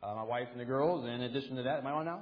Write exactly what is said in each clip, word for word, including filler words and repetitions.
uh, my wife and the girls. And in addition to that, am I on now?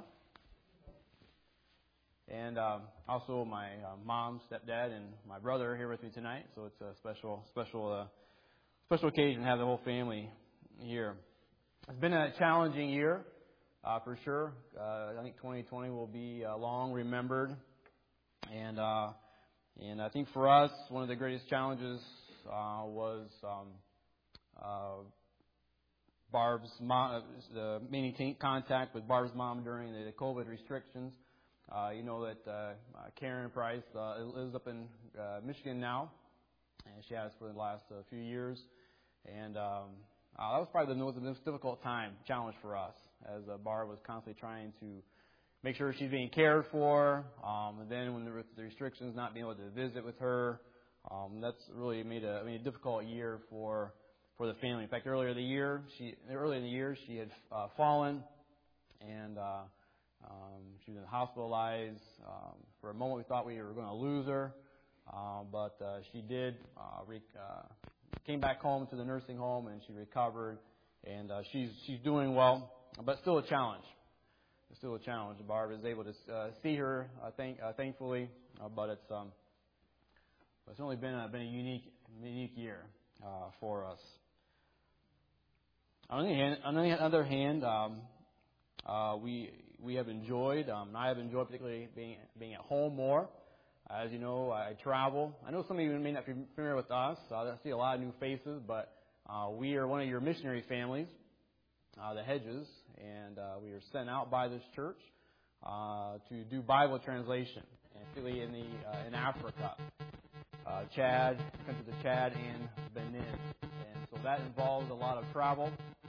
And um, also my uh, mom, stepdad, and my brother are here with me tonight. So it's a special, special, uh, special occasion to have the whole family here. It's been a challenging year, uh, for sure. Uh, I think twenty twenty will be uh, long remembered, and uh, and I think for us, one of the greatest challenges uh, was um, uh, Barb's mom, uh, maintaining contact with Barb's mom during the COVID restrictions. Uh, you know that uh, Karen Price uh, lives up in uh, Michigan now, and she has for the last uh, few years. And um, uh, that was probably the most, the most difficult time, challenge for us, as uh, Barb was constantly trying to make sure she's being cared for. Um, and then when there were the restrictions, not being able to visit with her, um, that's really made a, I mean, a difficult year for for the family. In fact, earlier the year, she earlier in the year she had uh, fallen, and uh, Um, she was hospitalized. Um, for a moment, we thought we were going to lose her, uh, but uh, she did. Uh, re- uh, came back home to the nursing home, and she recovered, and uh, she's she's doing well, but still a challenge. It's still a challenge. Barb is able to uh, see her, uh, thank, uh, thankfully, uh, but it's um, it's only been a, been a unique unique year uh, for us. On the other hand, on the other hand um, uh, we. We have enjoyed, um, I have enjoyed particularly being being at home more. As you know, I travel. I know some of you may not be familiar with us. Uh, I see a lot of new faces, but uh, we are one of your missionary families, uh, the Hedges, and uh, we are sent out by this church uh, to do Bible translation, and particularly in the uh, in Africa, uh, Chad, countries of Chad and Benin, and so that involves a lot of travel.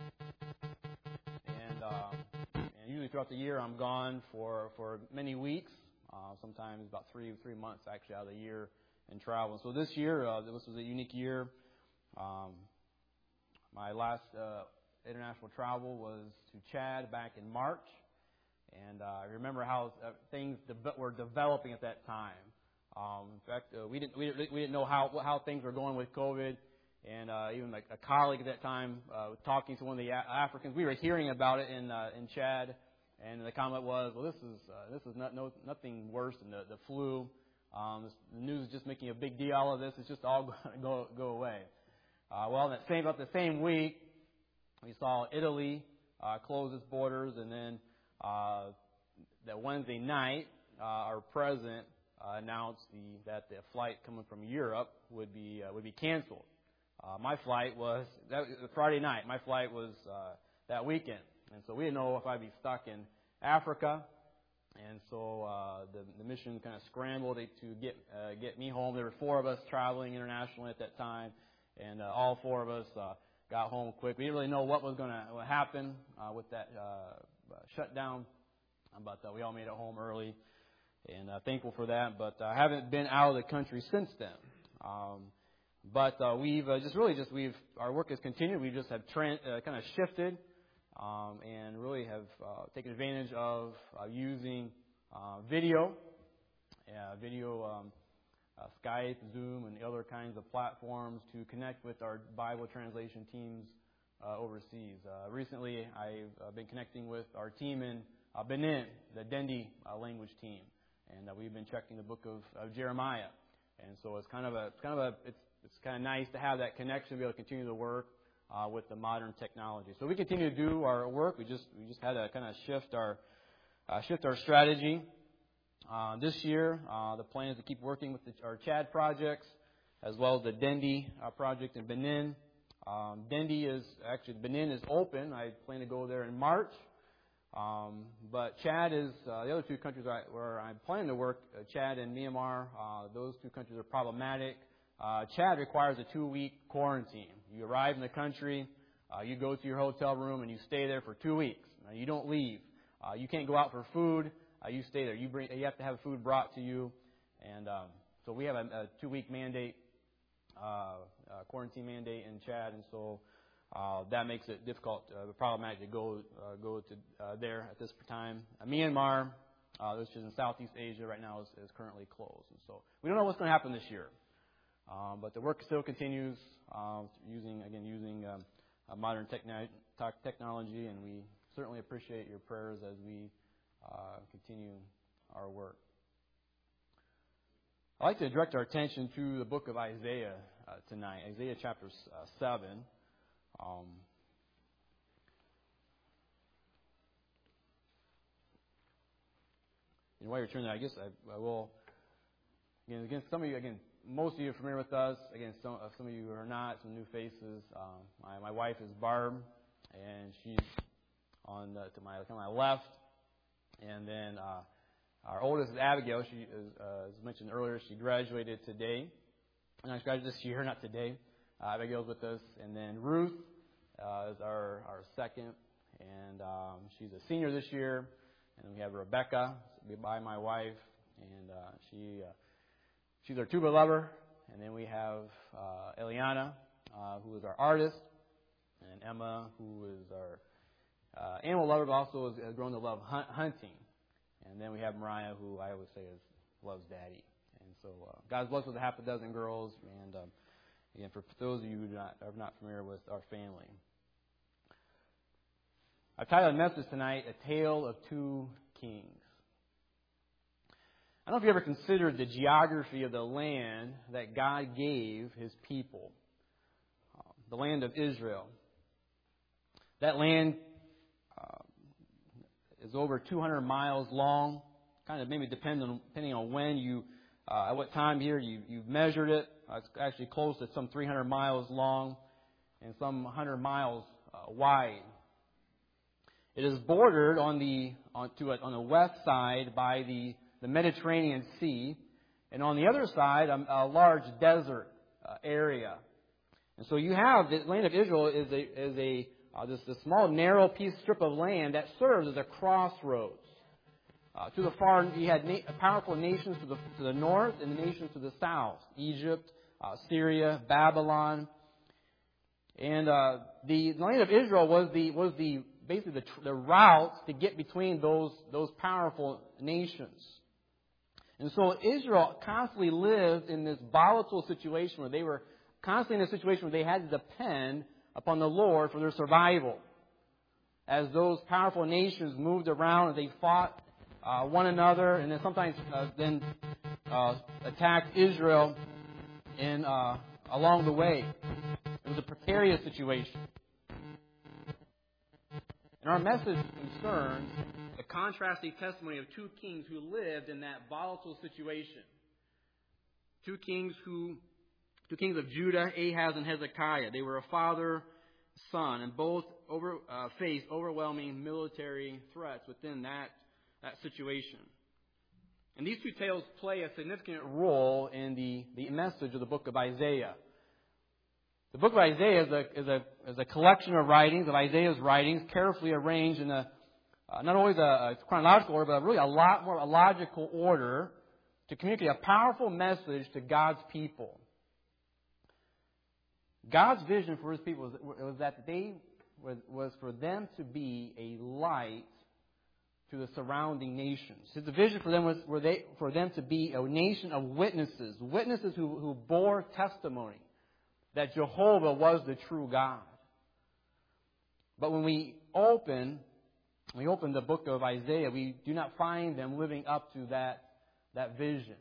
And uh, Usually throughout the year, I'm gone for, for many weeks, uh, sometimes about three three months actually out of the year in travel. So this year, uh, this was a unique year. Um, my last uh, international travel was to Chad back in March, and uh, I remember how uh, things de- were developing at that time. Um, in fact, uh, we didn't we, we didn't know how how things were going with COVID. And uh, even like a colleague at that time, uh, talking to one of the a- Africans, we were hearing about it in uh, in Chad, and the comment was, "Well, this is uh, this is not no, nothing worse than the, the flu. Um, this, the news is just making a big deal out of this. It's just all going to go go away." Uh, well, that same about the same week, we saw Italy uh, close its borders, and then uh, that Wednesday night, uh, our president uh, announced the, that the flight coming from Europe would be uh, would be canceled. Uh, my flight was that was Friday night. My flight was uh, that weekend, and so we didn't know if I'd be stuck in Africa. And so uh, the, the mission kind of scrambled to get uh, get me home. There were four of us traveling internationally at that time, and uh, all four of us uh, got home quick. We didn't really know what was going to happen uh, with that uh, shutdown, but uh, we all made it home early, and uh, thankful for that. But I haven't been out of the country since then. Um, But uh, we've uh, just really just we've our work has continued. We just have tra- uh, kind of shifted um, and really have uh, taken advantage of uh, using uh, video, uh, video, um, uh, Skype, Zoom, and other kinds of platforms to connect with our Bible translation teams uh, overseas. Uh, recently, I've uh, been connecting with our team in uh, Benin, the Dendi uh, language team, and uh, we've been checking the book of, of Jeremiah. And so it's kind of a it's kind of a it's It's kind of nice to have that connection, to be able to continue to work uh, with the modern technology. So we continue to do our work. We just we just had to kind of shift our uh, shift our strategy. Uh, this year, uh, the plan is to keep working with the, our Chad projects, as well as the Dendi uh, project in Benin. Um, Dendi is actually Benin is open. I plan to go there in March. Um, but Chad is uh, the other two countries I, where I'm planning to work. Uh, Chad and Myanmar. Uh, those two countries are problematic. Uh, Chad requires a two-week quarantine. You arrive in the country, uh, you go to your hotel room, and you stay there for two weeks. Now, you don't leave. Uh, you can't go out for food. Uh, you stay there. You bring. You have to have food brought to you, and um, so we have a, a two-week mandate, uh, uh, quarantine mandate in Chad, and so uh, that makes it difficult, uh, problematic to go uh, go to uh, there at this time. Uh, Myanmar, uh, which is in Southeast Asia right now, is, is currently closed, and so we don't know what's going to happen this year. Um, but the work still continues uh, using, again, using um, uh, modern techni- technology, and we certainly appreciate your prayers as we uh, continue our work. I'd like to direct our attention to the book of Isaiah uh, tonight, Isaiah chapter uh, seven. Um, and while you're turning there, I guess I, I will, again, again, some of you, again, most of you are familiar with us. Again, some, uh, some of you are not, some new faces. Um, my, my wife is Barb, and she's on the, to my, to my left. And then uh, our oldest is Abigail. She is, uh, as mentioned earlier, she graduated today. And I graduated this year, not today. Uh, Abigail's with us. And then Ruth uh, is our, our second. And um, she's a senior this year. And we have Rebecca by my wife. And uh, she uh, she's our tuba lover. And then we have uh, Eliana, uh, who is our artist. And Emma, who is our uh, animal lover, but also has grown to love hunt, hunting. And then we have Mariah, who I always say is loves Daddy. And so uh, God's blessed with a half a dozen girls. And um, again, for those of you who are not, are not familiar with our family, I've titled the message tonight, A Tale of Two Kings. I don't know if you ever considered the geography of the land that God gave His people, uh, the land of Israel. That land uh, is over two hundred miles long. Kind of maybe depends on, depending on when you, uh, at what time here you, you've measured it. Uh, it's actually close to some three hundred miles long and some one hundred miles uh, wide. It is bordered on the on, to a, on the west side by the, the Mediterranean Sea, and on the other side a, a large desert uh, area. And so you have the land of Israel is a is a Uh, this, this small, narrow piece strip of land that serves as a crossroads. Uh, to the far, you had na- powerful nations to the to the north and the nations to the south: Egypt, uh, Syria, Babylon, and uh, the land of Israel was the was the basically the, the route to get between those those powerful nations. And so Israel constantly lived in this volatile situation where they were constantly in a situation where they had to depend upon the Lord for their survival. As those powerful nations moved around and they fought uh, one another and then sometimes uh, then uh, attacked Israel in uh, along the way. It was a precarious situation. And our message concerns the contrasting testimony of two kings who lived in that volatile situation. Two kings who Two kings of Judah, Ahaz and Hezekiah. They were a father, son, and both over, uh, faced overwhelming military threats within that, that situation. And these two tales play a significant role in the, the message of the book of Isaiah. The book of Isaiah is a, is a, is a collection of writings, of Isaiah's writings, carefully arranged in a, uh, not always a, a chronological order, but really a lot more a logical order to communicate a powerful message to God's people. God's vision for His people was, was that they was, was for them to be a light to the surrounding nations. His vision for them was were they, for them to be a nation of witnesses, witnesses who, who bore testimony that Jehovah was the true God. But when we open, we open the book of Isaiah, we do not find them living up to that, that vision.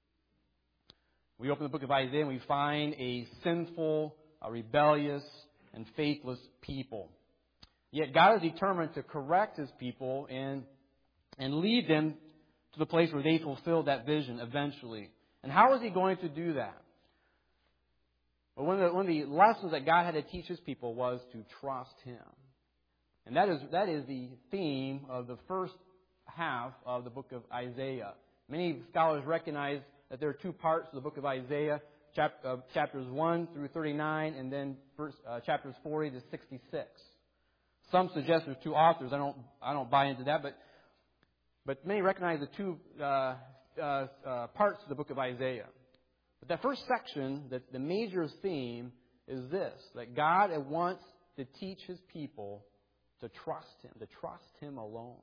We open the book of Isaiah and we find a sinful, a rebellious, and faithless people. Yet God is determined to correct His people and, and lead them to the place where they fulfill that vision eventually. And how is He going to do that? Well, one of the, one of the lessons that God had to teach His people was to trust Him. And that is, that is the theme of the first half of the book of Isaiah. Many scholars recognize that there are two parts to the book of Isaiah. Chap- uh, chapters one through thirty-nine, and then verse, uh, chapters forty to sixty-six. Some suggest there's two authors. I don't, I don't buy into that, but, but many recognize the two uh, uh, uh, parts of the book of Isaiah. But that first section, the, the major theme is this: that God wants to teach His people to trust Him, to trust Him alone.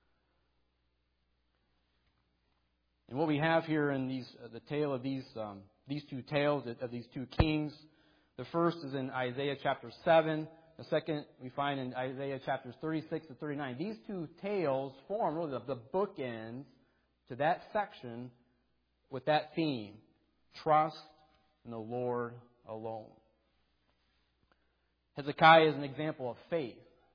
And what we have here in these, uh, the tale of these. Um, These two tales of these two kings. The first is in Isaiah chapter seven. The second we find in Isaiah chapters thirty-six to thirty-nine. These two tales form really the, the bookends to that section with that theme. Trust in the Lord alone. Hezekiah is an example of faith.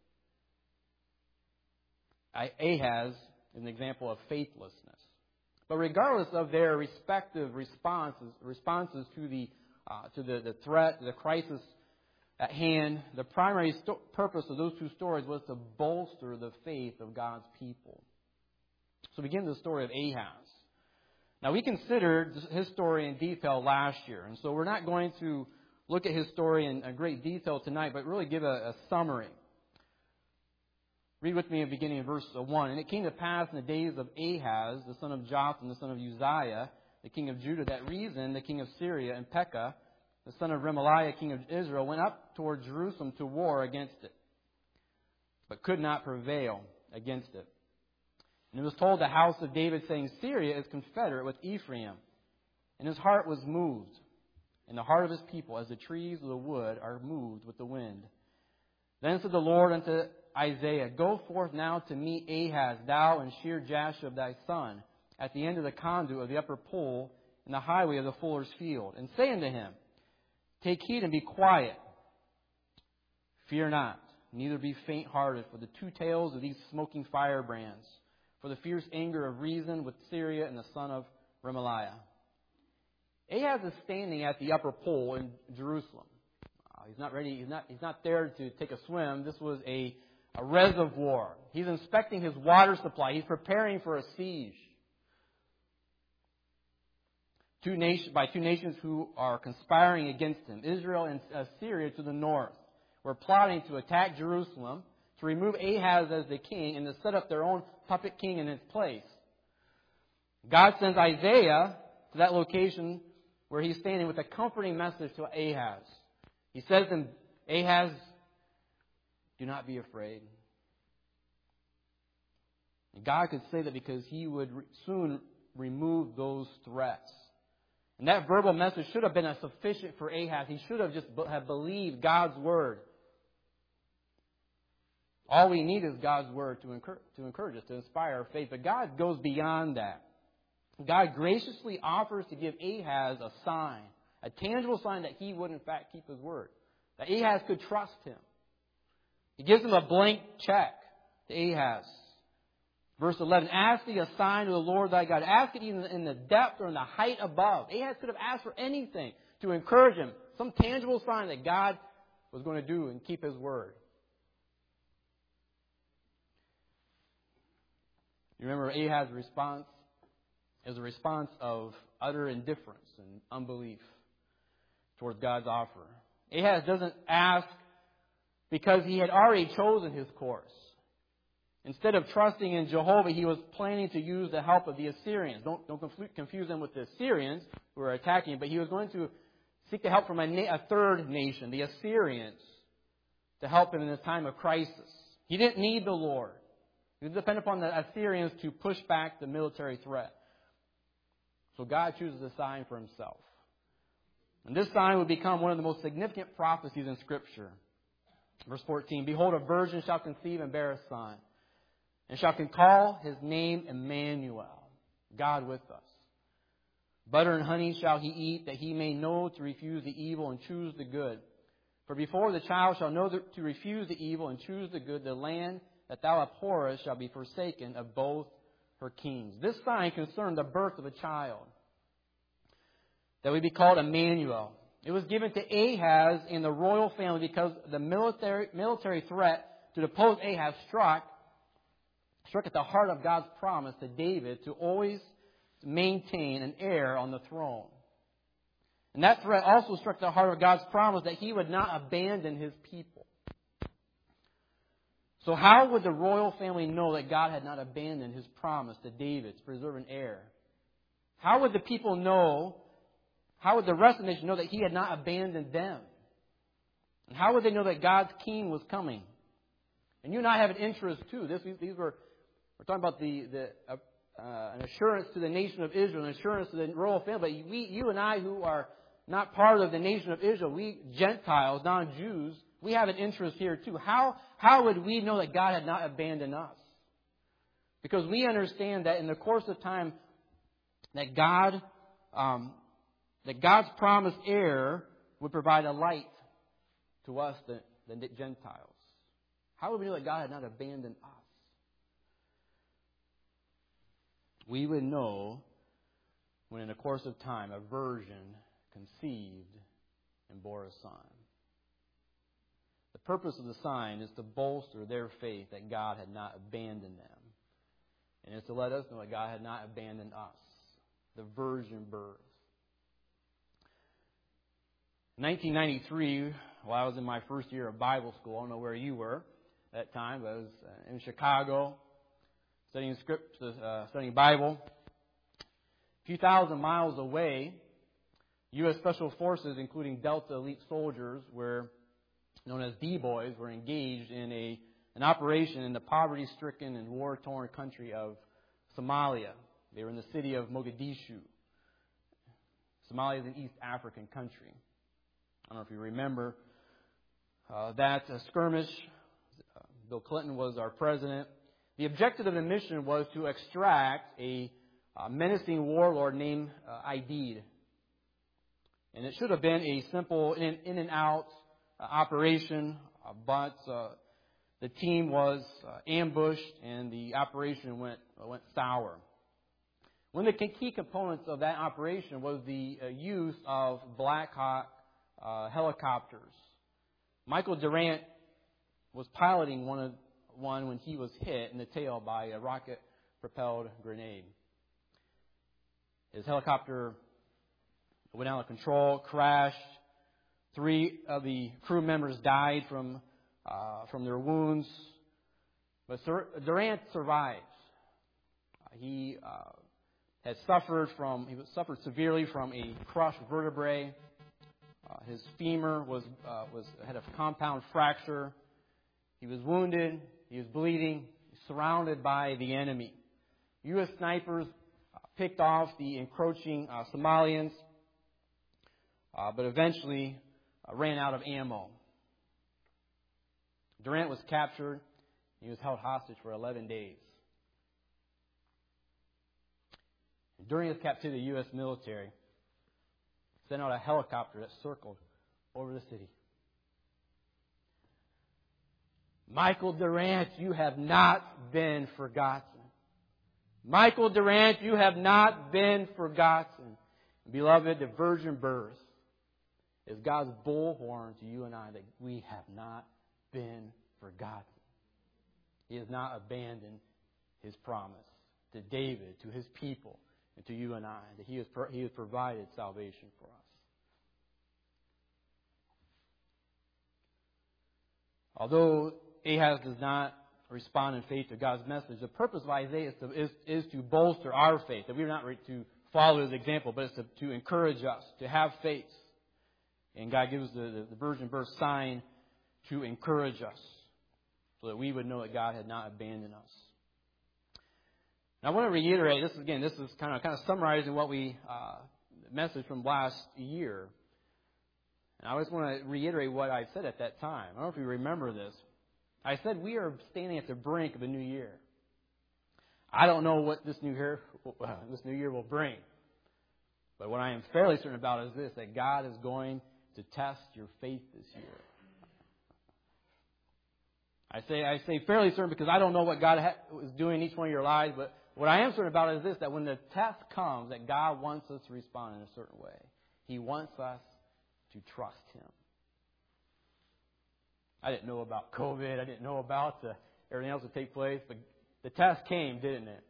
Ahaz is an example of faithlessness. But regardless of their respective responses, responses to the uh, to the, the threat, the crisis at hand, the primary sto- purpose of those two stories was to bolster the faith of God's people. So we begin the story of Ahaz. Now, we considered his story in detail last year, and so we're not going to look at his story in great detail tonight, but really give a, a summary. Read with me at the beginning of verse one. And it came to pass in the days of Ahaz, the son of Jotham, the son of Uzziah, the king of Judah, that Rezin, the king of Syria, and Pekah, the son of Remaliah, king of Israel, went up toward Jerusalem to war against it, but could not prevail against it. And it was told the house of David, saying, Syria is confederate with Ephraim. And his heart was moved, and the heart of his people, as the trees of the wood are moved with the wind. Then said the Lord unto Isaiah, Go forth now to meet Ahaz, thou and Shear-Jashub thy son, at the end of the conduit of the upper pool, in the highway of the fuller's field, and say unto him, Take heed and be quiet. Fear not, neither be faint-hearted for the two tails of these smoking firebrands, for the fierce anger of Rezin with Syria and the son of Remaliah. Ahaz is standing at the upper pool in Jerusalem. Uh, he's not ready. He's not. He's not there to take a swim. This was a, a reservoir. He's inspecting his water supply. He's preparing for a siege. Two nation, by two nations who are conspiring against him. Israel and Syria to the north were plotting to attack Jerusalem, to remove Ahaz as the king, and to set up their own puppet king in his place. God sends Isaiah to that location where he's standing with a comforting message to Ahaz. He says to him, Ahaz, do not be afraid. And God could say that because he would soon remove those threats. And that verbal message should have been sufficient for Ahaz. He should have just have believed God's word. All we need is God's word to encourage, to encourage us, to inspire our faith. But God goes beyond that. God graciously offers to give Ahaz a sign, a tangible sign that he would in fact keep his word, that Ahaz could trust him. He gives him a blank check to Ahaz. Verse eleven, Ask thee a sign of the Lord thy God. Ask it even in the depth or in the height above. Ahaz could have asked for anything to encourage him, some tangible sign that God was going to do and keep his word. You remember Ahaz's response? It was a response of utter indifference and unbelief towards God's offer. Ahaz doesn't ask because he had already chosen his course. Instead of trusting in Jehovah, he was planning to use the help of the Assyrians. Don't, don't confuse them with the Assyrians who were attacking him, but he was going to seek the help from a, na- a third nation, the Assyrians, to help him in this time of crisis. He didn't need the Lord. He depended upon the Assyrians to push back the military threat. So God chooses a sign for himself. And this sign would become one of the most significant prophecies in Scripture. Verse fourteen, Behold, a virgin shall conceive and bear a son, and shall call his name Emmanuel, God with us. Butter and honey shall he eat, that he may know to refuse the evil and choose the good. For before the child shall know to refuse the evil and choose the good, the land that thou abhorrest shall be forsaken of both her kings. This sign concerned the birth of a child that would be called Emmanuel. It was given to Ahaz and the royal family because the military military threat to depose Ahaz struck, struck at the heart of God's promise to David to always maintain an heir on the throne. And that threat also struck the heart of God's promise that he would not abandon his people. So how would the royal family know that God had not abandoned his promise to David to preserve an heir? How would the people know, how would the rest of the nation know that he had not abandoned them? And how would they know that God's king was coming? And you and I have an interest too. This, these were, we're talking about the, the uh, uh, an assurance to the nation of Israel, an assurance to the royal family. But we, you and I who are not part of the nation of Israel, we Gentiles, non-Jews, we have an interest here too. How, how would we know that God had not abandoned us? Because we understand that in the course of time, that God, um, that God's promised heir would provide a light to us, the, the Gentiles. How would we know that God had not abandoned us? We would know when in the course of time a virgin conceived and bore a son. The purpose of the sign is to bolster their faith that God had not abandoned them. And it's to let us know that God had not abandoned us. The virgin birth. In nineteen ninety-three, while I was in my first year of Bible school, I don't know where you were at that time, but I was in Chicago studying script, uh, studying Bible. A few thousand miles away, U S Special Forces, including Delta elite soldiers, were known as D-Boys, were engaged in a an operation in the poverty-stricken and war-torn country of Somalia. They were in the city of Mogadishu. Somalia is an East African country. I don't know if you remember uh, that uh, skirmish. Uh, Bill Clinton was our president. The objective of the mission was to extract a uh, menacing warlord named uh, Aidid. And it should have been a simple in, in and out uh, operation, uh, but uh, the team was uh, ambushed and the operation went uh, went sour. One of the key components of that operation was the uh, use of Black Hawk uh, helicopters. Michael Durant was piloting one of one when he was hit in the tail by a rocket-propelled grenade. His helicopter went out of control, crashed. Three of the crew members died from uh, from their wounds, but Durant survived. Uh, he uh, had suffered from he suffered severely from a crushed vertebrae. Uh, his femur was uh, was had a compound fracture. He was wounded. He was bleeding. Surrounded by the enemy. U S snipers uh, picked off the encroaching uh, Somalians, uh, but eventually uh, ran out of ammo. Durant was captured. He was held hostage for eleven days. During his captivity, the U S military sent out a helicopter that circled over the city. Michael Durant, you have not been forgotten. Michael Durant, you have not been forgotten. Beloved, the virgin birth is God's bullhorn to you and I that we have not been forgotten. He has not abandoned His promise to David, to His people, and to you and I, that He has, he has provided salvation for us. Although Ahaz does not respond in faith to God's message, the purpose of Isaiah is to, is, is to bolster our faith, that we are not to follow his example, but it's to, to encourage us, to have faith. And God gives the, the, the virgin birth sign to encourage us, so that we would know that God had not abandoned us. Now, I want to reiterate this again. This is kind of kind of summarizing what we uh, message from last year. And I just want to reiterate what I said at that time. I don't know if you remember this. I said we are standing at the brink of a new year. I don't know what this new year uh, this new year will bring, but what I am fairly certain about is this: that God is going to test your faith this year. I say I say fairly certain because I don't know what God ha- is doing in each one of your lives, but what I am certain about is this: that when the test comes, that God wants us to respond in a certain way. He wants us to trust Him. I didn't know about COVID. I didn't know about uh, everything else that take place, but the test came, didn't it?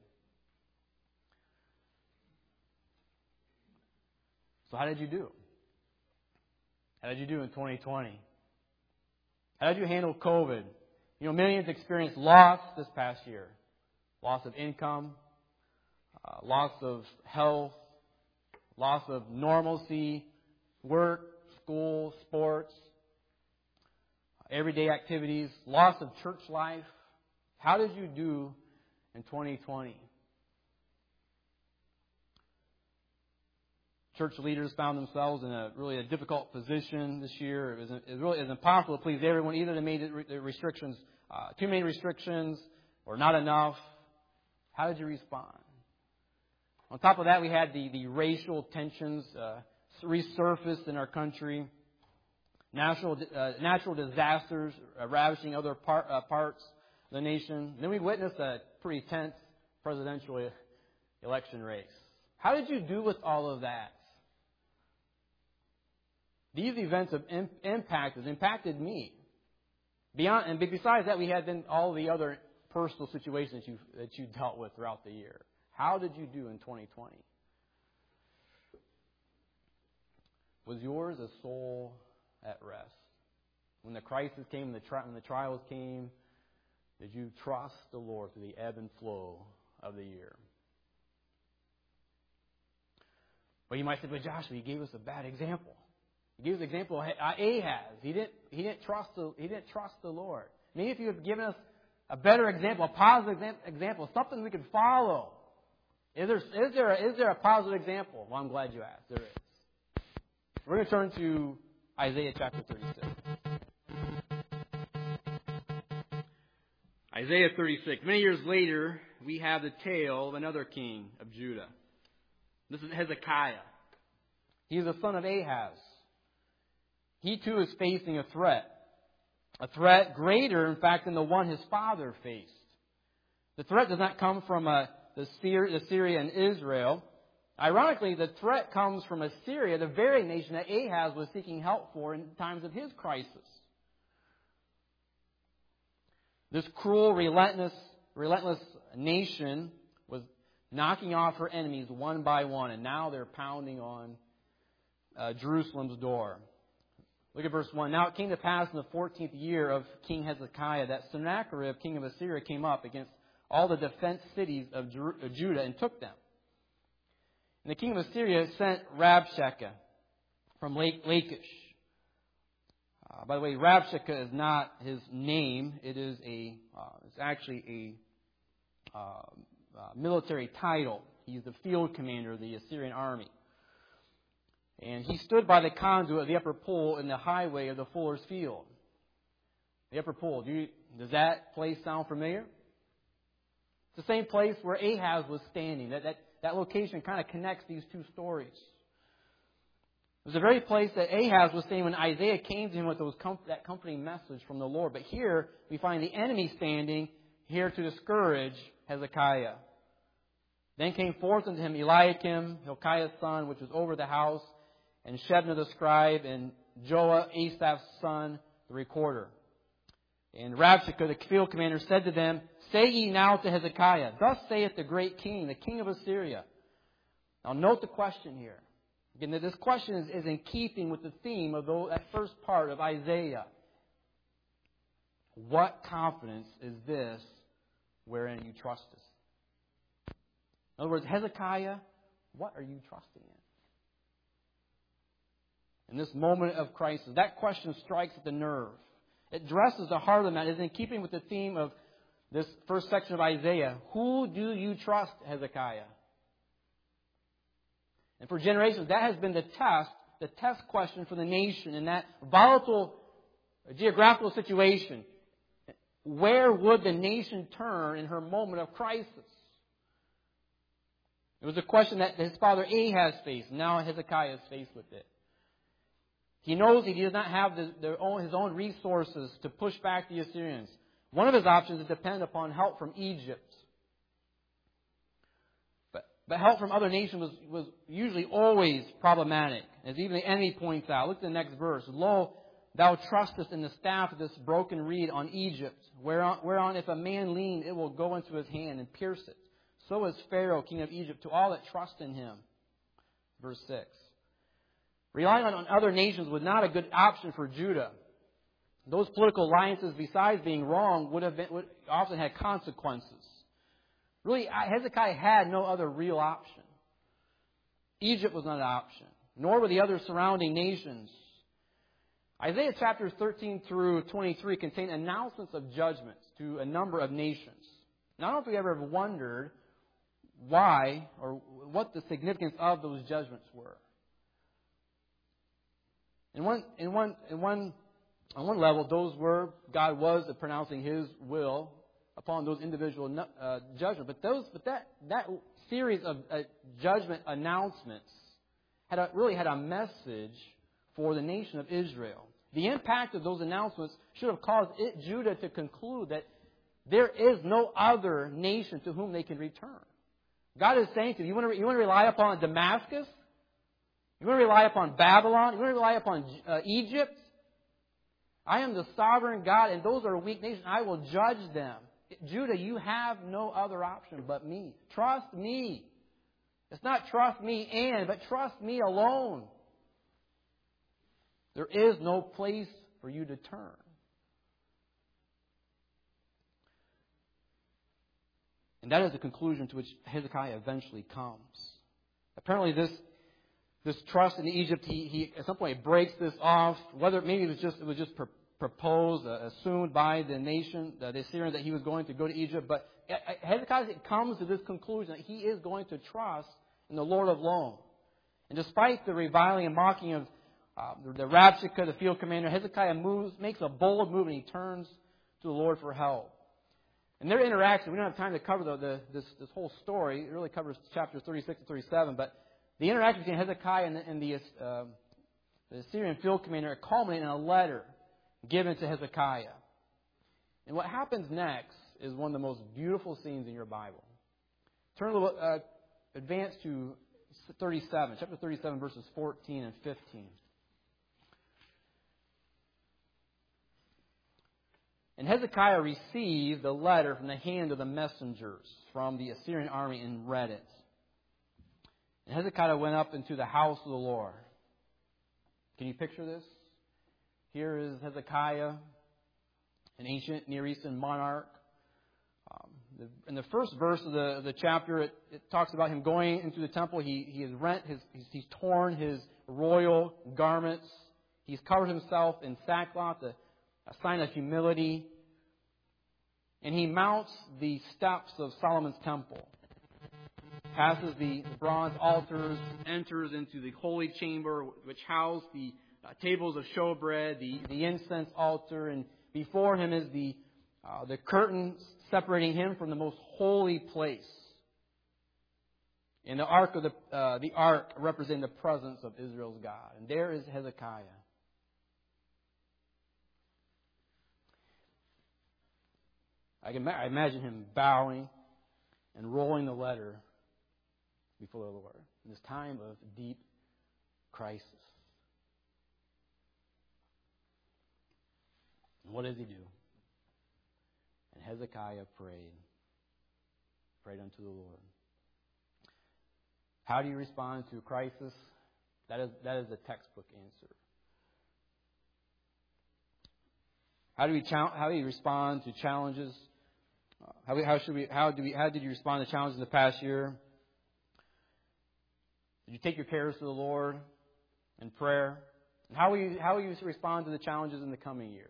So how did you do? How did you do in twenty twenty? How did you handle COVID? You know, millions experienced loss this past year. Loss of income, uh, loss of health, loss of normalcy, work, school, sports, everyday activities, loss of church life. How did you do in twenty twenty? church leaders found themselves in a really a difficult position this year. It was, it was really it was impossible to please everyone. Either they made the restrictions, uh, too many restrictions, or not enough. How did you respond? On top of that, we had the, the racial tensions uh, resurfaced in our country. Natural, uh, natural disasters uh, ravaging other par- uh, parts of the nation. Then we witnessed a pretty tense presidential election race. How did you do with all of that? These events have im- impacted, impacted me. Beyond, and besides that, we had then all the other personal situations you, that you dealt with throughout the year. How did you do in twenty twenty? Was yours a soul at rest? When the crisis came, when the, tri- when the trials came, did you trust the Lord through the ebb and flow of the year? Well, you might say, but Joshua, he gave us a bad example. He gave us an example of Ahaz. He didn't, he didn't trust the, he didn't trust the Lord. Maybe if you had given us a better example, a positive example, something we could follow. Is there, is there, a, is there a positive example? Well, I'm glad you asked. There is. We're going to turn to Isaiah chapter thirty-six. Isaiah thirty-six. Many years later, we have the tale of another king of Judah. This is Hezekiah. He is the son of Ahaz. He too is facing a threat. A threat greater, in fact, than the one his father faced. The threat does not come from a, the, Syria, the Syria and Israel. Ironically, the threat comes from Assyria, the very nation that Ahaz was seeking help for in times of his crisis. This cruel, relentless, relentless nation was knocking off her enemies one by one, and now they're pounding on uh, Jerusalem's door. Look at verse one. Now it came to pass in the fourteenth year of King Hezekiah that Sennacherib, king of Assyria, came up against all the defense cities of Judah and took them. And the king of Assyria sent Rabshakeh from Lake Lachish. Uh, by the way, Rabshakeh is not his name. It is a. Uh, it's actually a uh, uh, military title. He's the field commander of the Assyrian army. And he stood by the conduit of the upper pool in the highway of the fuller's field. The upper pool. Do you, does that place sound familiar? It's the same place where Ahaz was standing. That, that, that location kind of connects these two stories. It was the very place that Ahaz was standing when Isaiah came to him with those com- that comforting message from the Lord. But here we find the enemy standing here to discourage Hezekiah. Then came forth unto him Eliakim, Hilkiah's son, which was over the house, and Shebna the scribe, and Joah, Asaph's son, the recorder. And Rabshakeh, the field commander, said to them, Say ye now to Hezekiah, Thus saith the great king, the king of Assyria. Now note the question here. Again, this question is, is in keeping with the theme of the, that first part of Isaiah. What confidence is this wherein you trust us? In other words, Hezekiah, what are you trusting in? In this moment of crisis, that question strikes at the nerve. It addresses the heart of the matter. It is in keeping with the theme of this first section of Isaiah. Who do you trust, Hezekiah? And for generations, that has been the test, the test question for the nation in that volatile geographical situation. Where would the nation turn in her moment of crisis? It was a question that his father Ahaz faced. Now Hezekiah is faced with it. He knows he does not have the, the own, his own resources to push back the Assyrians. One of his options is to depend upon help from Egypt. But, but help from other nations was, was usually always problematic, as even the enemy points out. Look at the next verse. Lo, thou trustest in the staff of this broken reed on Egypt, whereon, whereon if a man lean, it will go into his hand and pierce it. So is Pharaoh, king of Egypt, to all that trust in him. Verse six. Relying on other nations was not a good option for Judah. Those political alliances, besides being wrong, would have been would often had consequences. Really, Hezekiah had no other real option. Egypt was not an option, nor were the other surrounding nations. Isaiah chapters thirteen through twenty-three contain announcements of judgments to a number of nations. Now, I don't know if you ever have wondered why or what the significance of those judgments were. In one, in one, in one, on one level, those were, God was pronouncing His will upon those individual uh, judgments. But those, but that that series of uh, judgment announcements had a, really had a message for the nation of Israel. The impact of those announcements should have caused it, Judah to conclude that there is no other nation to whom they can return. God is saying to you, you want to, you want to rely upon Damascus? You want to rely upon Babylon? You want to rely upon uh, Egypt? I am the sovereign God, and those are weak nations. I will judge them. Judah, you have no other option but me. Trust me. It's not trust me and, but trust me alone. There is no place for you to turn. And that is the conclusion to which Hezekiah eventually comes. Apparently this this trust in Egypt, he, he at some point breaks this off. Whether maybe it was just it was just pr- proposed, uh, assumed by the nation, uh, the Assyrians, that he was going to go to Egypt. But Hezekiah comes to this conclusion that he is going to trust in the Lord alone. And despite the reviling and mocking of uh, the, the Rabshakeh, the field commander, Hezekiah moves, makes a bold move, and he turns to the Lord for help. And their interaction, we don't have time to cover the, the, this, this whole story. It really covers chapters thirty-six and thirty-seven. But the interaction between Hezekiah and the, and the, uh, the Assyrian field commander culminated in a letter given to Hezekiah. And what happens next is one of the most beautiful scenes in your Bible. Turn a little, uh, advance to thirty-seven, chapter thirty-seven, verses fourteen and fifteen. And Hezekiah received the letter from the hand of the messengers from the Assyrian army and read it. And Hezekiah went up into the house of the Lord. Can you picture this? Here is Hezekiah, an ancient Near Eastern monarch. Um, the, in the first verse of the, of the chapter, it, it talks about him going into the temple. He, he has rent his, he's, he's torn his royal garments. He's covered himself in sackcloth, a, a sign of humility. And he mounts the steps of Solomon's temple, passes the bronze altars, enters into the holy chamber, which housed the uh, tables of showbread, the, the incense altar, and before him is the uh, the curtain separating him from the most holy place. And the ark of the uh, the ark representing the presence of Israel's God. And there is Hezekiah. I can I imagine him bowing and rolling the letter before the Lord in this time of deep crisis. And what does he do? And Hezekiah prayed. Prayed unto the Lord. How do you respond to a crisis? That is that is a textbook answer. How do we how do you respond to challenges? Uh, how we, how should we how do we how did you respond to challenges in the past year? Did you take your cares to the Lord in prayer? And how will you how will you respond to the challenges in the coming year?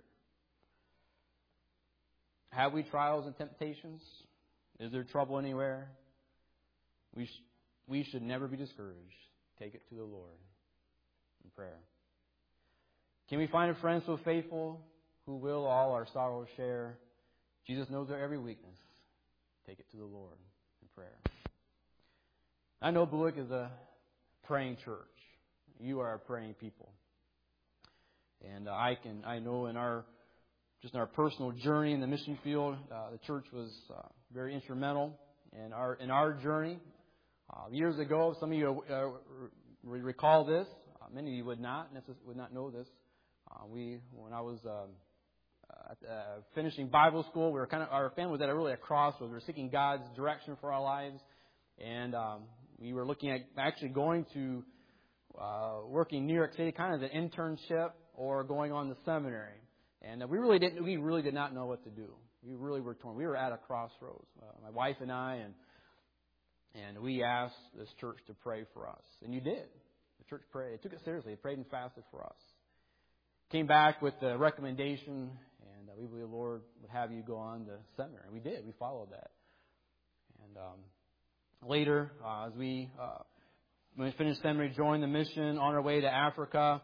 Have we trials and temptations? Is there trouble anywhere? We sh- we should never be discouraged. Take it to the Lord in prayer. Can we find a friend so faithful who will all our sorrows share? Jesus knows our every weakness. Take it to the Lord in prayer. I know Bullock is a praying church. You are a praying people. And I can I know in our just in our personal journey in the mission field, uh, the church was uh, very instrumental in our in our journey. Uh, years ago, some of you uh, recall this. Uh, many of you would not would not know this. Uh, we when I was um, uh, finishing Bible school, we were kind of our family was at a really a crossroads. We were seeking God's direction for our lives, and um, we were looking at actually going to uh, working in New York City, kind of as an internship, or going on the seminary. And uh, we really didn't. We really did not know what to do. We really were torn. We were at a crossroads. Uh, my wife and I, and and we asked this church to pray for us, and you did. The church prayed. It took it seriously. It prayed and fasted for us. Came back with the recommendation, and uh, we believe the Lord would have you go on to seminary. We did. We followed that. And um, later, uh, as we uh, when we finished seminary, joined the mission on our way to Africa.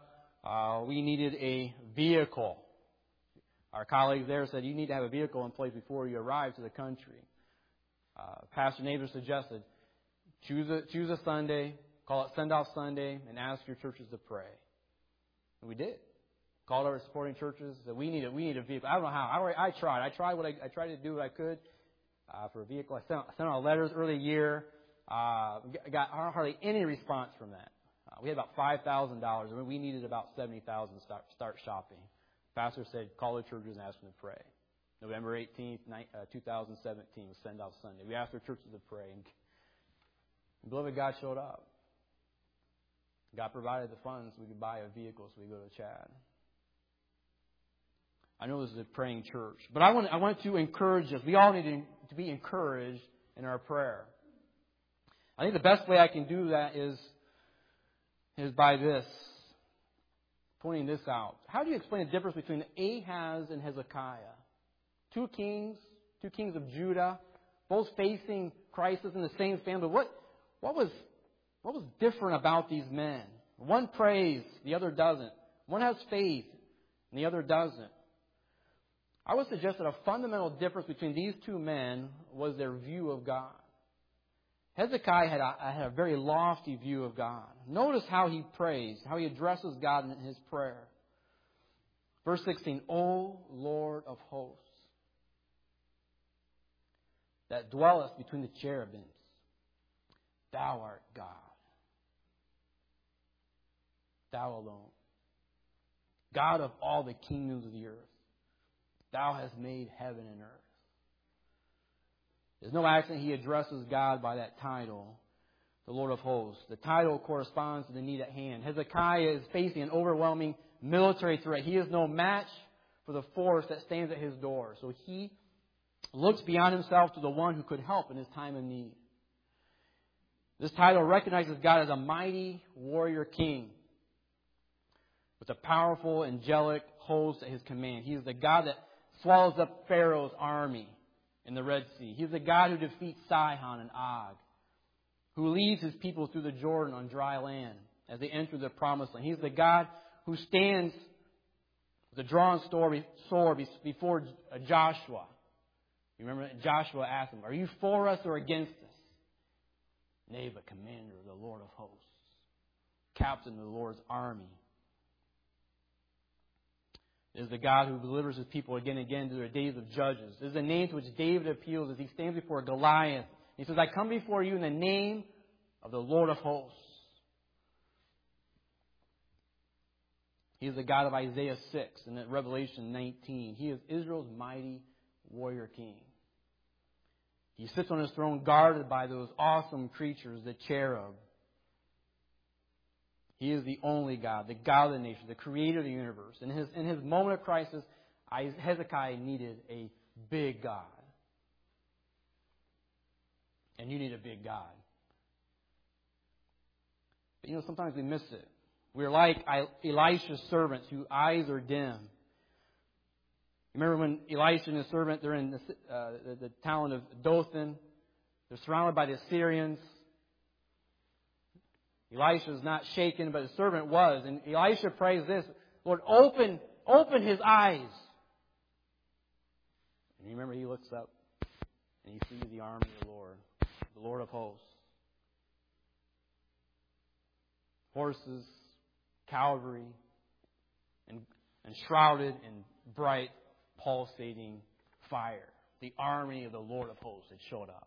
uh, we needed a vehicle. Our colleagues there said, you need to have a vehicle in place before you arrive to the country. Uh, Pastor Nader suggested, choose a, choose a Sunday, call it Send-Off Sunday, and ask your churches to pray. And we did. Called our supporting churches, said, we need a, we need a vehicle. I don't know how. I, I tried. I tried what I, I tried to do what I could uh, for a vehicle. I sent, I sent out letters early year. Uh, got hardly any response from that. Uh, we had about five thousand dollars. I mean, we needed about seventy thousand dollars to start, start shopping. Pastor said, call the churches and ask them to pray. November eighteenth, twenty seventeen was Send Off Sunday. We asked our churches to pray. And beloved, God showed up. God provided the funds so we could buy a vehicle so we could go to Chad. I know this is a praying church, but I want, I want to encourage us. We all need to, to be encouraged in our prayer. I think the best way I can do that is, is by this, pointing this out. How do you explain the difference between Ahaz and Hezekiah? Two kings, two kings of Judah, both facing crisis in the same family. What, what was, what was different about these men? One prays, the other doesn't. One has faith, and the other doesn't. I would suggest that a fundamental difference between these two men was their view of God. Hezekiah had a, had a very lofty view of God. Notice how he prays, how he addresses God in his prayer. Verse sixteen, O Lord of hosts, that dwellest between the cherubims, thou art God. Thou alone. God of all the kingdoms of the earth. Thou hast made heaven and earth. There's no accident he addresses God by that title, the Lord of hosts. The title corresponds to the need at hand. Hezekiah is facing an overwhelming military threat. He is no match for the force that stands at his door. So he looks beyond himself to the one who could help in his time of need. This title recognizes God as a mighty warrior king with a powerful angelic host at his command. He is the God that swallows up Pharaoh's army in the Red Sea. He's the God who defeats Sihon and Og, who leads his people through the Jordan on dry land as they enter the promised land. He's the God who stands with a drawn sword before Joshua. You remember Joshua asked him, are you for us or against us? Nay, but commander of the Lord of hosts, captain of the Lord's army. It is the God who delivers his people again and again to their days of judges. This is the name to which David appeals as he stands before Goliath. He says, I come before you in the name of the Lord of hosts. He is the God of Isaiah six and Revelation nineteen. He is Israel's mighty warrior king. He sits on his throne guarded by those awesome creatures, the cherub. He is the only God, the God of the nation, the creator of the universe. In his, in his moment of crisis, Hezekiah needed a big God. And you need a big God. But you know, sometimes we miss it. We're like Elisha's servants whose eyes are dim. Remember when Elisha and his servant, they're in the, uh, the, the town of Dothan. They're surrounded by the Assyrians. Elisha is not shaken, but his servant was. And Elisha prays this, Lord, open, open his eyes. And you remember he looks up and he sees the army of the Lord, the Lord of hosts. Horses, cavalry, and, and shrouded in bright, pulsating fire. The army of the Lord of hosts had showed up.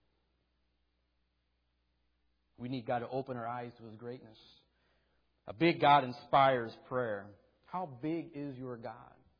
We need God to open our eyes to his greatness. A big God inspires prayer. How big is your God?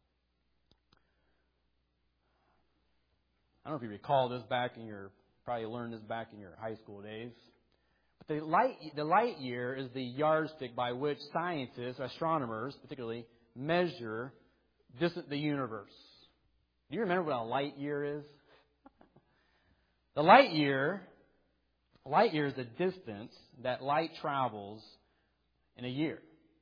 I don't know if you recall this back in your, probably learned this back in your high school days. But the light, the light year is the yardstick by which scientists, astronomers particularly, measure the universe. Do you remember what a light year is? The light year Light year is the distance that light travels in a year.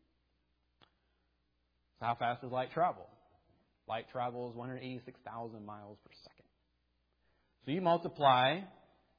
So how fast does light travel? Light travels one hundred eighty-six thousand miles per second. So you multiply,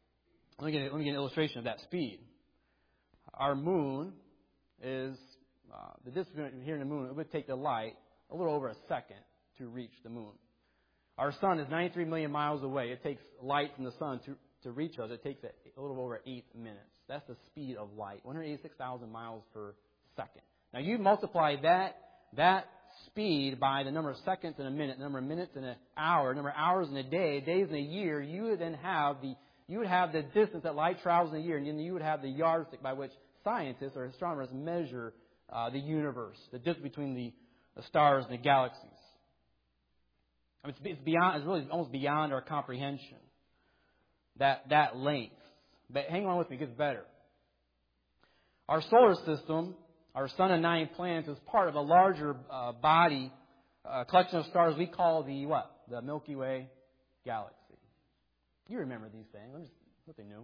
let me, get, let me get an illustration of that speed. Our moon is uh, the distance between here and the moon, it would take the light a little over a second to reach the moon. Our sun is ninety-three million miles away. It takes light from the sun to, to reach us. It takes a little over eight minutes. That's the speed of light, one hundred eighty-six thousand miles per second. Now you multiply that that speed by the number of seconds in a minute, the number of minutes in an hour, the number of hours in a day, days in a year. You would then have the you would have the distance that light travels in a year, and then you would have the yardstick by which scientists or astronomers measure uh, the universe, the distance between the, the stars and the galaxies. I mean, it's, it's beyond. It's really almost beyond our comprehension. That that length. But hang on with me, it gets better. Our solar system, our sun and nine planets, is part of a larger uh, body, uh, collection of stars we call the what? The Milky Way galaxy. You remember these things. I'm just nothing new.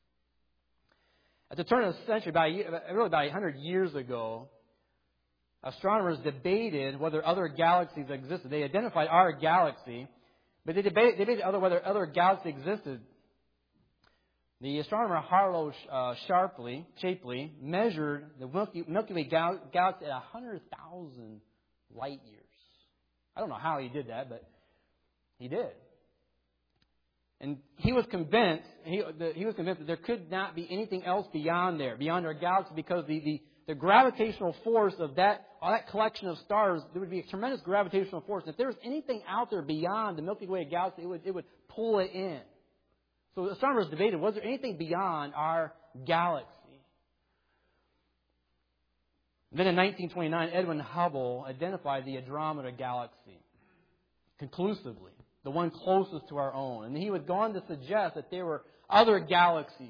At the turn of the century, about really about one hundred years ago, astronomers debated whether other galaxies existed. They identified our galaxy, but they debated, debated other, whether other galaxies existed. The astronomer Harlow uh, Sharpley, Shapley measured the Milky, Milky Way gal- galaxy at one hundred thousand light years. I don't know how he did that, but he did. And he was convinced. He, the, he was convinced that there could not be anything else beyond there, beyond our galaxy, because the, the, the gravitational force of that all that collection of stars, there would be a tremendous gravitational force. And if there was anything out there beyond the Milky Way galaxy, it would it would pull it in. So the astronomers debated, was there anything beyond our galaxy? Then in nineteen twenty-nine, Edwin Hubble identified the Andromeda galaxy conclusively, the one closest to our own. And he would go on to suggest that there were other galaxies.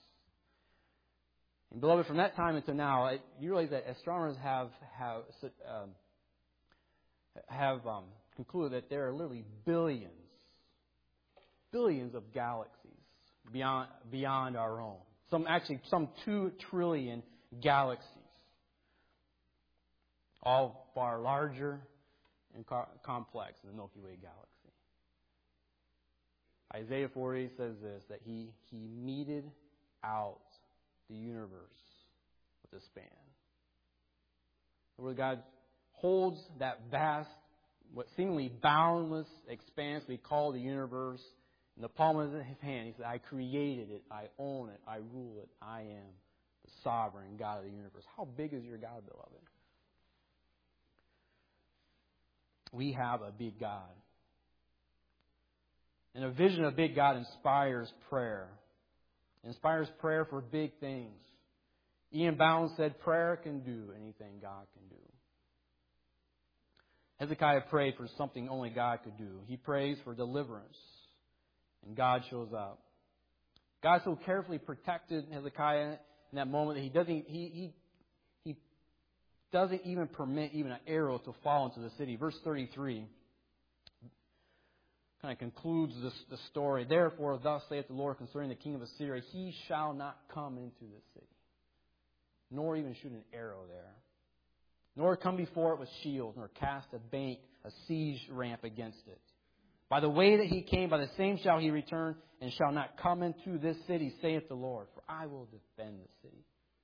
And beloved, from that time until now, you realize that astronomers have have um, have um, concluded that there are literally billions, billions of galaxies beyond beyond our own. Some actually some two trillion galaxies, all far larger and co- complex than the Milky Way galaxy. Isaiah forty says this, that he he meted out the universe with a span. Where God holds that vast, what seemingly boundless expanse we call the universe in the palm of His hand. He said, I created it, I own it, I rule it, I am the sovereign God of the universe. How big is your God, beloved? We have a big God. And a vision of big God inspires prayer. It inspires prayer for big things. Ian Bounds said, prayer can do anything God can do. Hezekiah prayed for something only God could do. He prays for deliverance. And God shows up. God so carefully protected Hezekiah in that moment that he doesn't he he he doesn't even permit even an arrow to fall into the city. Verse thirty-three kind of concludes this the story. Therefore, thus saith the Lord concerning the king of Assyria, he shall not come into this city, nor even shoot an arrow there, nor come before it with shields, nor cast a bank, a siege ramp against it. By the way that he came, by the same shall he return, and shall not come into this city, saith the Lord, for I will defend the city.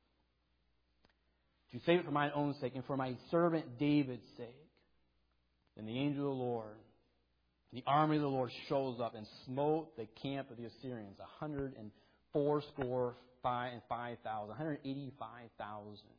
To save it for my own sake, and for my servant David's sake. Then the angel of the Lord, the army of the Lord shows up and smote the camp of the Assyrians, a hundred and four score five and five thousand, one hundred eighty-five thousand.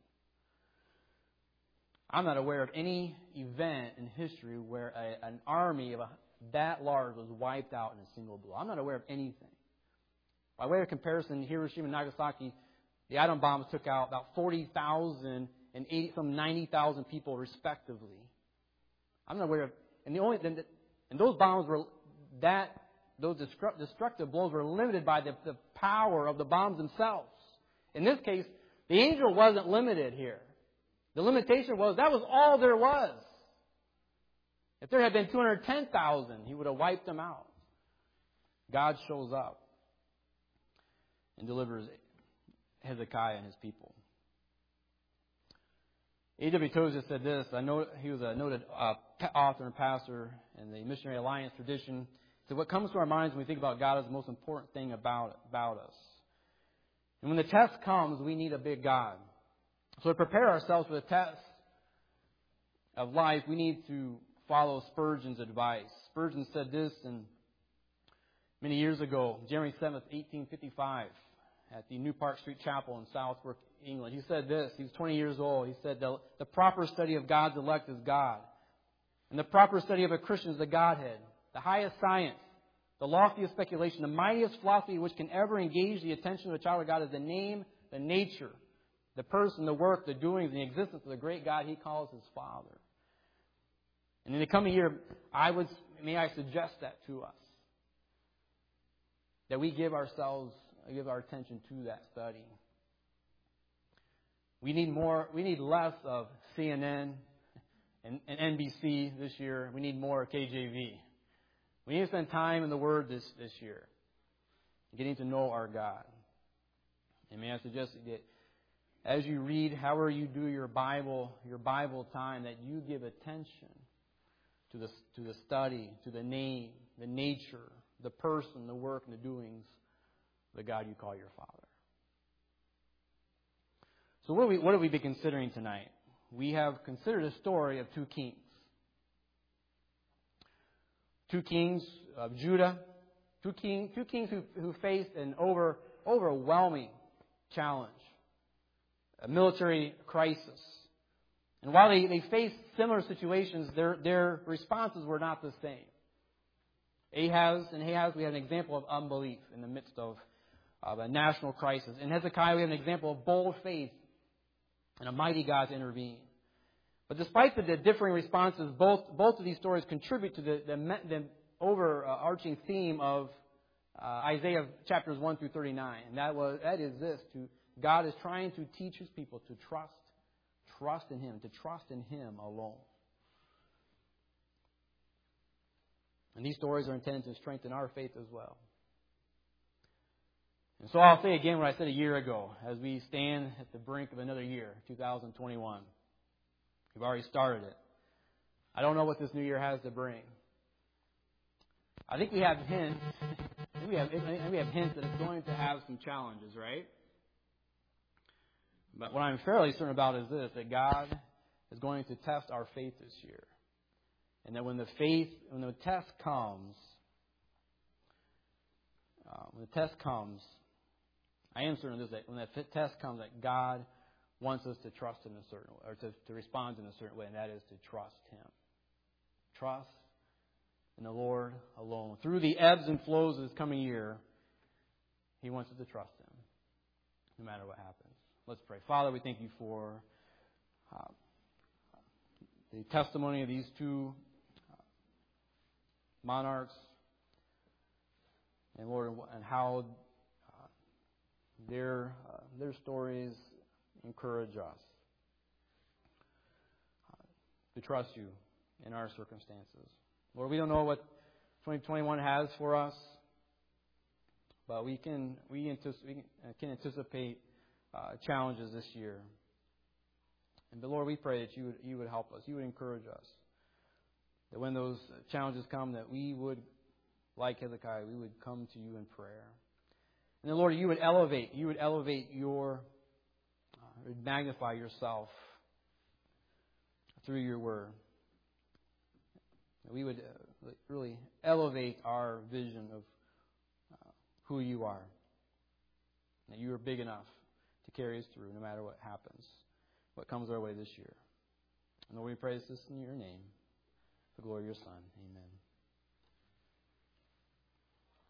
I'm not aware of any event in history where a, an army of a, that large was wiped out in a single blow. I'm not aware of anything. By way of comparison, Hiroshima and Nagasaki, the atom bombs took out about forty thousand and eighty, some ninety thousand people respectively. I'm not aware of, and the only and those bombs were that those destructive blows were limited by the, the power of the bombs themselves. In this case, the angel wasn't limited here. The limitation was that was all there was. If there had been two hundred ten thousand, he would have wiped them out. God shows up and delivers Hezekiah and his people. A W Tozer said this. I know he was a noted uh, author and pastor in the Missionary Alliance tradition. He said, what comes to our minds when we think about God is the most important thing about, about us. And when the test comes, we need a big God. So to prepare ourselves for the test of life, we need to follow Spurgeon's advice. Spurgeon said this in many years ago, January seventh, eighteen fifty-five, at the New Park Street Chapel in Southwark, England. He said this. He was twenty years old. He said, the, the proper study of God's elect is God. And the proper study of a Christian is the Godhead. The highest science, the loftiest speculation, the mightiest philosophy which can ever engage the attention of a child of God is the name, the nature, the person, the work, the doings, and the existence of the great God he calls his Father. And in the coming year, I would, may I suggest that to us. That we give ourselves, give our attention to that study. We need more, we need less of C N N and, and N B C this year. We need more K J V. We need to spend time in the Word this, this year. Getting to know our God. And may I suggest that as you read, however you do your Bible, your Bible time, that you give attention to the, to the study, to the name, the nature, the person, the work, and the doings of the God you call your Father. So what, we, what have we been considering tonight? We have considered a story of two kings. Two kings of Judah. Two, king, two kings who, who faced an over, overwhelming challenge. A military crisis. And while they, they faced similar situations, their, their responses were not the same. Ahaz and Ahaz, we have an example of unbelief in the midst of, of a national crisis. In Hezekiah, we have an example of bold faith and a mighty God to intervene. But despite the, the differing responses, both both of these stories contribute to the, the, the overarching theme of uh, Isaiah chapters one through thirty-nine. And that was that is this: to God is trying to teach His people to trust, trust in Him, to trust in Him alone. And these stories are intended to strengthen our faith as well. And so I'll say again what I said a year ago as we stand at the brink of another year, two thousand twenty-one. We've already started it. I don't know what this new year has to bring. I think we have hints. I think we have, I think we have hints that it's going to have some challenges, right? But what I'm fairly certain about is this, that God is going to test our faith this year. And that when the faith, when the test comes, uh, when the test comes, I am certain of this, that when that test comes, that God wants us to trust in a certain way, or to, to respond in a certain way, and that is to trust Him. Trust in the Lord alone. Through the ebbs and flows of this coming year, He wants us to trust Him, no matter what happens. Let's pray. Father, we thank You for uh, the testimony of these two uh, monarchs, and Lord, and how uh, their uh, their stories encourage us uh, to trust You in our circumstances. Lord, we don't know what twenty twenty-one has for us, but we can we, anticipate, we can anticipate uh, challenges this year. And but Lord, we pray that You would You would help us, You would encourage us, that when those challenges come, that we would, like Hezekiah, we would come to You in prayer. And then Lord, You would elevate, You would elevate Your Would magnify Yourself through Your Word. We would uh, really elevate our vision of uh, who You are. That You are big enough to carry us through no matter what happens, what comes our way this year. And Lord, we pray this in Your name, for the glory of Your Son. Amen.